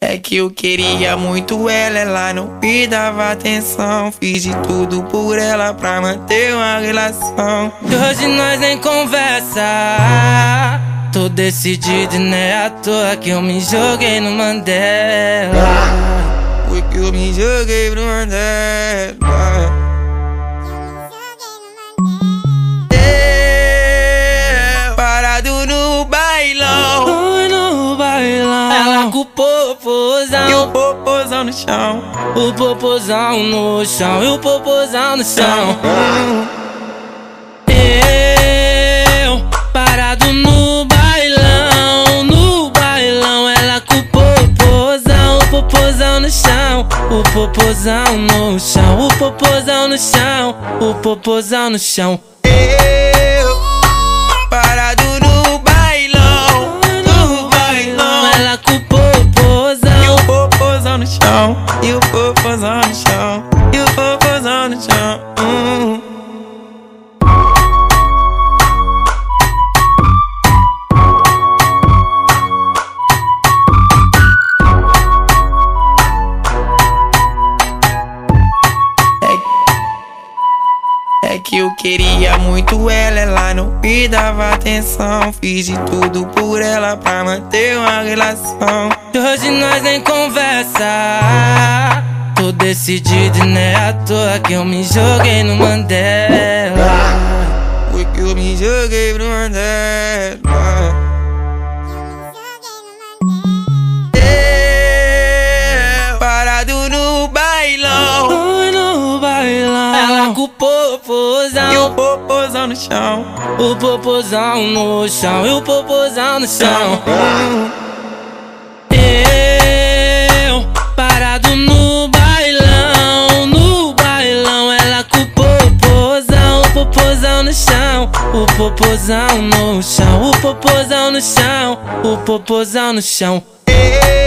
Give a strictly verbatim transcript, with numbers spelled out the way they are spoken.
É que eu queria muito ela, ela não me dava atenção. Fiz de tudo por ela pra manter uma relação. E hoje nós nem conversa. Tô decidido e não é à toa que eu me joguei no Mandela. Foi que eu me joguei pro Mandela. Eu, parado no bailão, Oi, no bailão. Ela com o popozão e o popozão no chão. O popozão no chão e o popozão no chão. Eu, parado no bailão, no bailão. Ela com o popozão, o popozão no chão. O popozão no chão, o popozão no chão. O popozão no chão. Eu, parado no bailão, no bailão. Ela com o popozão e o popozão no chão, e o popozão no chão, e o popozão no chão. Hum. É que eu queria muito ela, ela não me dava atenção. Fiz de tudo por ela pra manter uma relação. E hoje nós nem conversa. Tô decidido e não é à toa que eu me joguei no Mandela. Foi que eu me joguei pro Mandela. Eu, parado no bailão, Oi, no bailão. Ela com o popozão e o popozão no chão. O popozão no chão e o popozão no chão. Eu, parado no bailão, no bailão. Ela com o popozão, o popozão no chão. O popozão no chão, o popozão no chão. O popozão no chão. Eu,